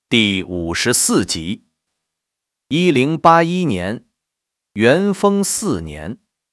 第54集。1081年，元丰4年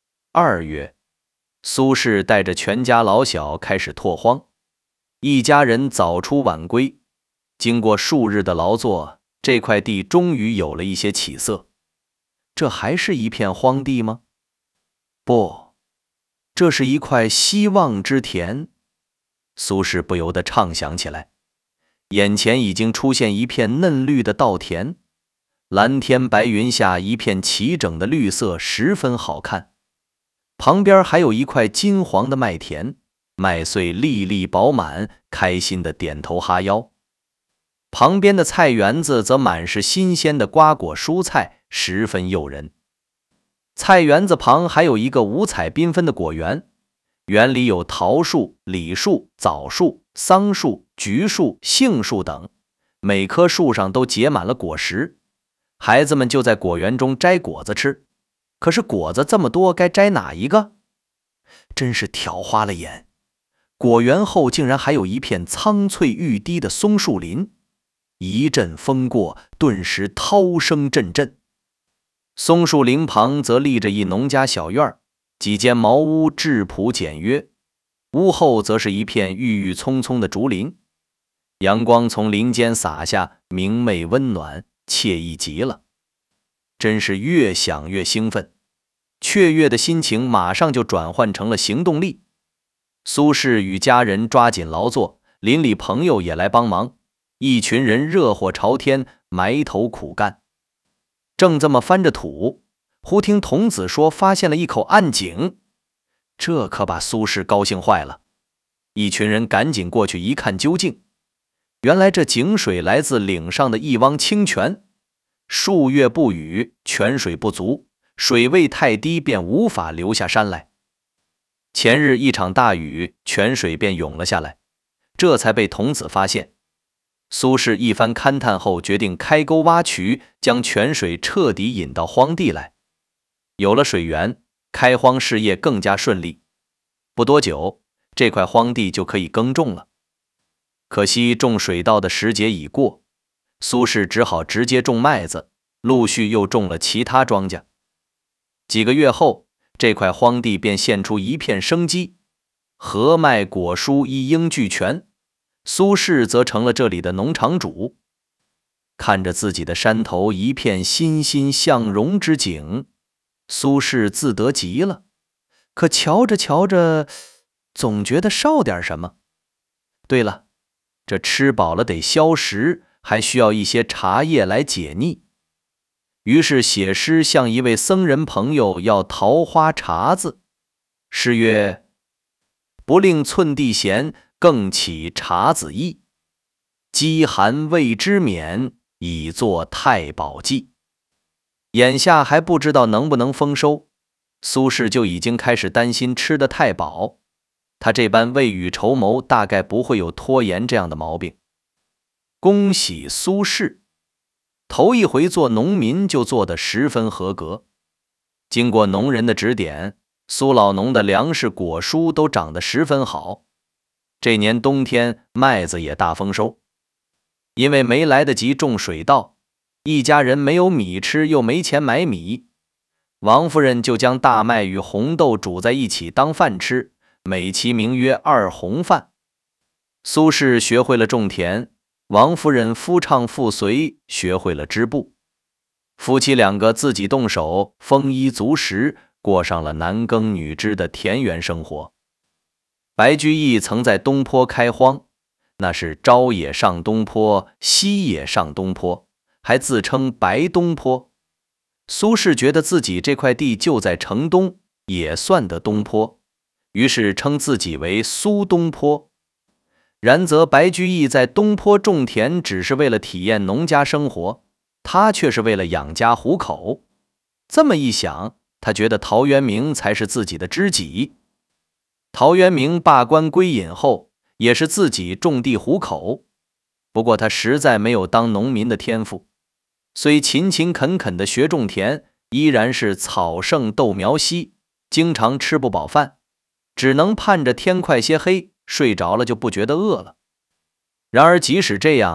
2月，苏轼带着全家老小开始拓荒，一家人早出晚归。经过数日的劳作，这块地终于有了一些起色。这还是一片荒地吗？不，这是一块希望之田。苏轼不由得畅想起来。眼前已经出现一片嫩绿的稻田，蓝天白云下一片齐整的绿色，十分好看。旁边还有一块金黄的麦田，麦穗粒粒饱满，开心的点头哈腰。旁边的菜园子则满是新鲜的瓜果蔬菜，十分诱人。菜园子旁还有一个五彩缤纷的果园，园里有桃树、李树、枣树、桑树、橘树、杏树等，每棵树上都结满了果实，孩子们就在果园中摘果子吃。可是果子这么多，该摘哪一个？真是挑花了眼。果园后竟然还有一片苍翠欲滴的松树林，一阵风过，顿时涛声阵阵。松树林旁则立着一农家小院，几间茅屋质朴简约，屋后则是一片郁郁葱葱的竹林。阳光从林间洒下，明媚温暖，惬意极了。真是越想越兴奋，雀跃的心情马上就转换成了行动力。苏轼与家人抓紧劳作，邻里朋友也来帮忙，一群人热火朝天，埋头苦干。正这么翻着土，忽听童子说发现了一口暗井，这可把苏轼高兴坏了。一群人赶紧过去一看究竟，原来这井水来自岭上的一汪清泉，数月不雨，泉水不足，水位太低，便无法流下山来。前日一场大雨，泉水便涌了下来，这才被童子发现。苏轼一番勘探后，决定开沟挖渠，将泉水彻底引到荒地来。有了水源，开荒事业更加顺利。不多久，这块荒地就可以耕种了。可惜种水稻的时节已过，苏轼只好直接种麦子，陆续又种了其他庄稼。几个月后，这块荒地便现出一片生机，禾麦果蔬一应俱全。苏轼则成了这里的农场主。看着自己的山头一片欣欣向荣之景，苏轼自得极了。可瞧着瞧着，总觉得少点什么。对了，这吃饱了得消食，还需要一些茶叶来解腻。于是写诗向一位僧人朋友要桃花茶子。诗曰：不令寸地闲，更起茶子意。饥寒未知免，以作太保剂。眼下还不知道能不能丰收，苏轼就已经开始担心吃得太饱。他这般未雨绸缪，大概不会有拖延这样的毛病。恭喜苏轼，头一回做农民就做得十分合格。经过农人的指点，苏老农的粮食果蔬都长得十分好。这年冬天麦子也大丰收。因为没来得及种水稻，一家人没有米吃，又没钱买米，王夫人就将大麦与红豆煮在一起当饭吃，美其名曰二红饭。苏轼学会了种田，王夫人夫唱妇随，学会了织布。夫妻两个自己动手，丰衣足食，过上了男耕女织的田园生活。白居易曾在东坡开荒，那是朝也上东坡，夕也上东坡，还自称白东坡。苏轼觉得自己这块地就在城东，也算得东坡，于是称自己为苏东坡。然则白居易在东坡种田只是为了体验农家生活，他却是为了养家糊口。这么一想，他觉得陶渊明才是自己的知己。陶渊明罢官归隐后，也是自己种地糊口，不过他实在没有当农民的天赋，虽勤勤恳恳地学种田，依然是草盛豆苗稀，经常吃不饱饭，只能盼着天快些黑，睡着了就不觉得饿了。然而即使这样，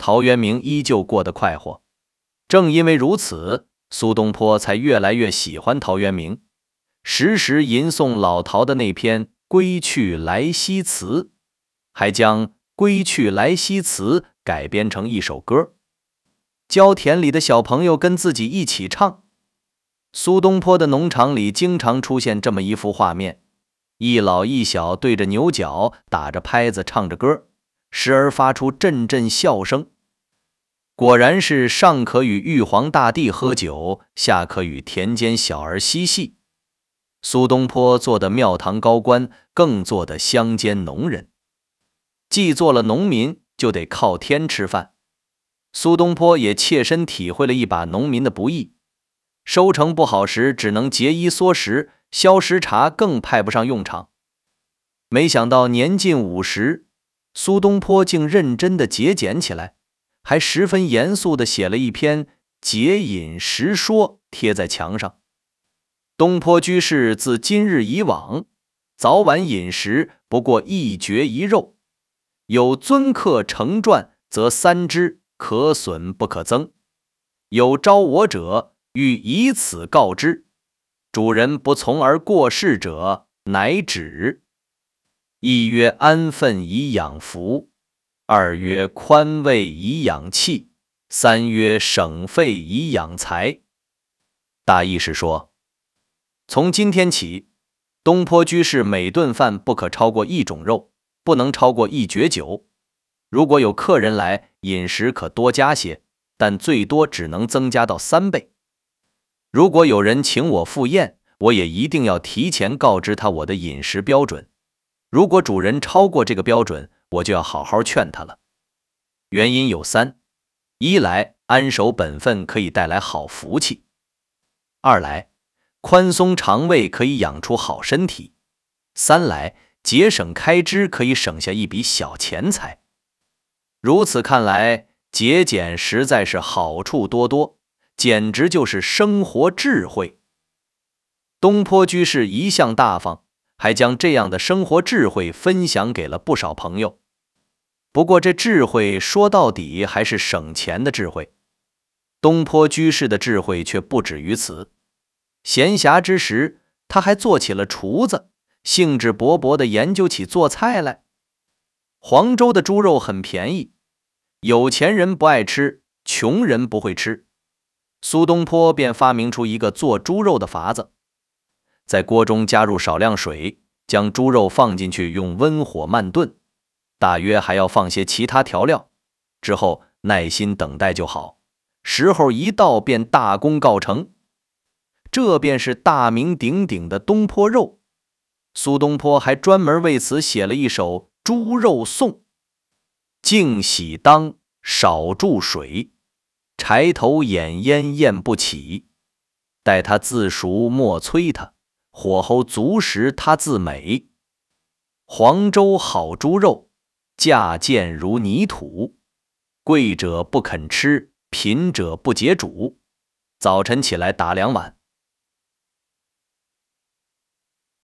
陶渊明依旧过得快活。正因为如此，苏东坡才越来越喜欢陶渊明，时时吟诵老陶的那篇《归去来兮辞》，还将《归去来兮辞》改编成一首歌，教田里的小朋友跟自己一起唱。苏东坡的农场里经常出现这么一幅画面，一老一小对着牛角打着拍子唱着歌，时而发出阵阵笑声。果然是上可与玉皇大帝喝酒，下可与田间小儿嬉戏。苏东坡做的庙堂高官，更做的乡间农人。既做了农民，就得靠天吃饭。苏东坡也切身体会了一把农民的不易，收成不好时只能节衣缩食，削时茶更派不上用场。没想到年近50，苏东坡竟认真地节俭起来，还十分严肃地写了一篇《节饮食说》贴在墙上。东坡居士自今日以往，早晚饮食不过一爵一肉，有尊客承传，则3之，可损不可增。有招我者，欲以此告之，主人不从而过世者，乃止。一曰安分以养福，二曰宽慰以养气，三曰省费以养财。大意是说，从今天起，东坡居士每顿饭不可超过1种肉，不能超过1爵酒。如果有客人来，饮食可多加些，但最多只能增加到3倍。如果有人请我赴宴，我也一定要提前告知他我的饮食标准。如果主人超过这个标准，我就要好好劝他了。原因有3：一来安守本分可以带来好福气；二来宽松肠胃可以养出好身体；三来节省开支可以省下一笔小钱财。如此看来，节俭实在是好处多多，简直就是生活智慧。东坡居士一向大方，还将这样的生活智慧分享给了不少朋友。不过这智慧说到底还是省钱的智慧。东坡居士的智慧却不止于此。闲暇之时，他还做起了厨子，兴致勃勃地研究起做菜来。黄州的猪肉很便宜，有钱人不爱吃，穷人不会吃。苏东坡便发明出一个做猪肉的法子，在锅中加入少量水，将猪肉放进去，用温火慢炖，大约还要放些其他调料，之后耐心等待就好，时候一到便大功告成。这便是大名鼎鼎的东坡肉。苏东坡还专门为此写了一首猪肉颂：净洗当，少注水，柴头掩烟焰不起，待它自熟莫催它，火候足时它自美。黄州好猪肉，价贱如泥土，贵者不肯吃，贫者不解煮。早晨起来打2碗，